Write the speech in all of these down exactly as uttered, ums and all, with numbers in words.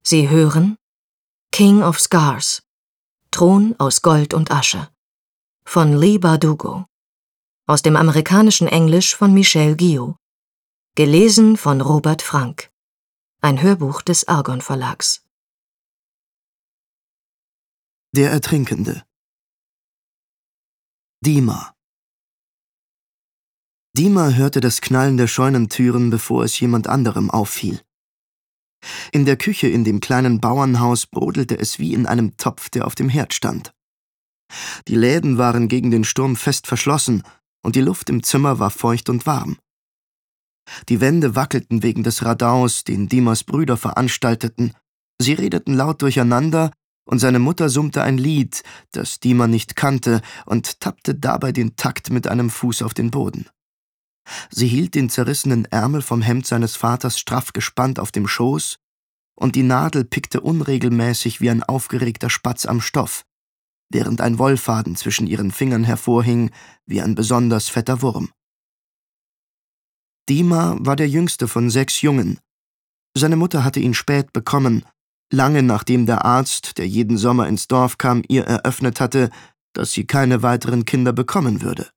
Sie hören King of Scars, Thron aus Gold und Asche von Leigh Bardugo, aus dem amerikanischen Englisch von Michel Guillot, gelesen von Robert Frank, ein Hörbuch des Argon Verlags. Der Ertrinkende. Dima. Dima hörte das Knallen der Scheunentüren, bevor es jemand anderem auffiel. In der Küche in dem kleinen Bauernhaus brodelte es wie in einem Topf, der auf dem Herd stand. Die Läden waren gegen den Sturm fest verschlossen und die Luft im Zimmer war feucht und warm. Die Wände wackelten wegen des Radaus, den Dimas Brüder veranstalteten. Sie redeten laut durcheinander und seine Mutter summte ein Lied, das Dima nicht kannte, und tappte dabei den Takt mit einem Fuß auf den Boden. Sie hielt den zerrissenen Ärmel vom Hemd seines Vaters straff gespannt auf dem Schoß, und die Nadel pickte unregelmäßig wie ein aufgeregter Spatz am Stoff, während ein Wollfaden zwischen ihren Fingern hervorhing wie ein besonders fetter Wurm. Dima war der jüngste von sechs Jungen. Seine Mutter hatte ihn spät bekommen, lange nachdem der Arzt, der jeden Sommer ins Dorf kam, ihr eröffnet hatte, dass sie keine weiteren Kinder bekommen würde.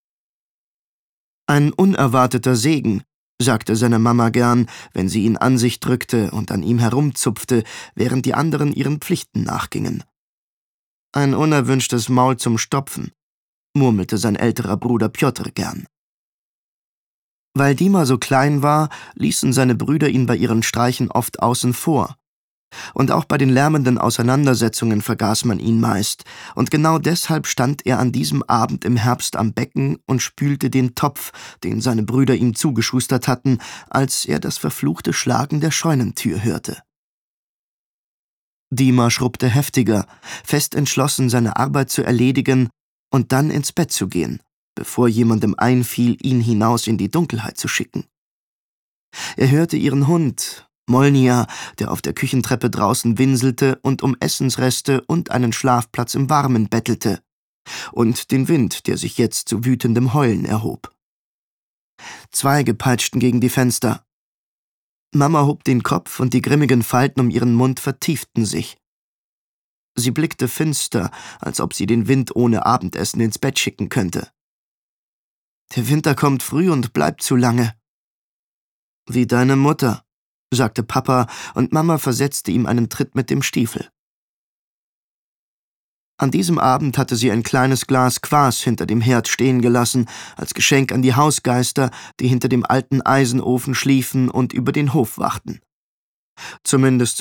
»Ein unerwarteter Segen«, sagte seine Mama gern, wenn sie ihn an sich drückte und an ihm herumzupfte, während die anderen ihren Pflichten nachgingen. »Ein unerwünschtes Maul zum Stopfen«, murmelte sein älterer Bruder Pjotr gern. Weil Dima so klein war, ließen seine Brüder ihn bei ihren Streichen oft außen vor. Und auch bei den lärmenden Auseinandersetzungen vergaß man ihn meist, und genau deshalb stand er an diesem Abend im Herbst am Becken und spülte den Topf, den seine Brüder ihm zugeschustert hatten, als er das verfluchte Schlagen der Scheunentür hörte. Dima schrubbte heftiger, fest entschlossen, seine Arbeit zu erledigen und dann ins Bett zu gehen, bevor jemandem einfiel, ihn hinaus in die Dunkelheit zu schicken. Er hörte ihren Hund, Molnija, der auf der Küchentreppe draußen winselte und um Essensreste und einen Schlafplatz im Warmen bettelte, und den Wind, der sich jetzt zu wütendem Heulen erhob. Zweige peitschten gegen die Fenster. Mama hob den Kopf und die grimmigen Falten um ihren Mund vertieften sich. Sie blickte finster, als ob sie den Wind ohne Abendessen ins Bett schicken könnte. »Der Winter kommt früh und bleibt zu lange.« »Wie deine Mutter«, sagte Papa, und Mama versetzte ihm einen Tritt mit dem Stiefel. An diesem Abend hatte sie ein kleines Glas Kwas hinter dem Herd stehen gelassen, als Geschenk an die Hausgeister, die hinter dem alten Eisenofen schliefen und über den Hof wachten. Zumindest